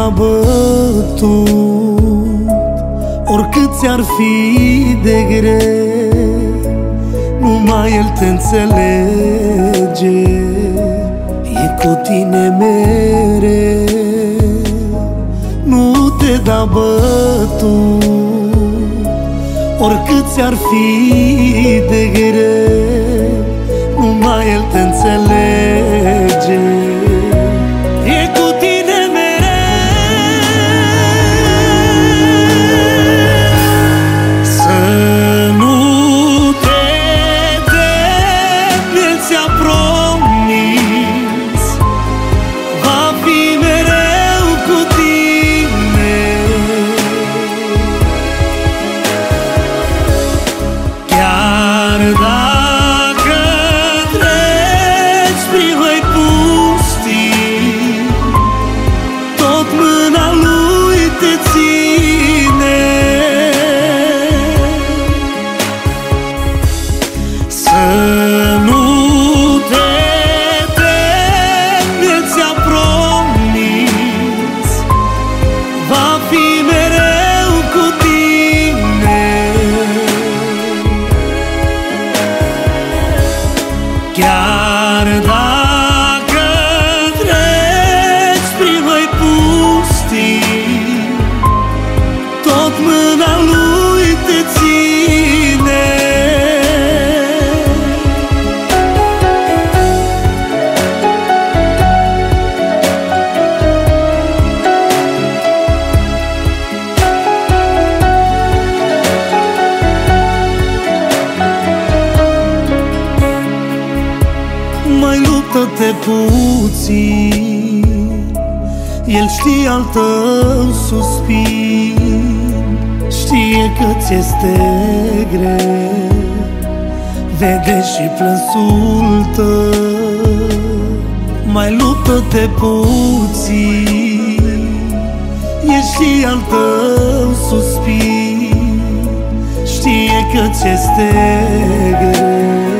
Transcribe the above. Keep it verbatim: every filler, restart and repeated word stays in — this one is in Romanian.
da bătut, oricât ți-ar fi de greu, numai el te înțelege. E cu tine mereu, nu te da bătut, oricât ți-ar fi de greu, numai el te înțelege. E cu tine mereu, să nu te temi, el ți-a promis, va fi mereu cu tine. Chiar dacă treci prin hăi pustii, tot mâna lui te ține. Să nu te temi, el ți-a promis, va fi mereu cu tine. Chiar dacă treci prin hăi pustii, tot mâna lui te ține. Mai luptă-te puțin, el știe al tău suspin, știe că ți este greu, vede și plânsul tău. Mai luptă-te puțin, el știe al tău suspin, știe că ți este greu,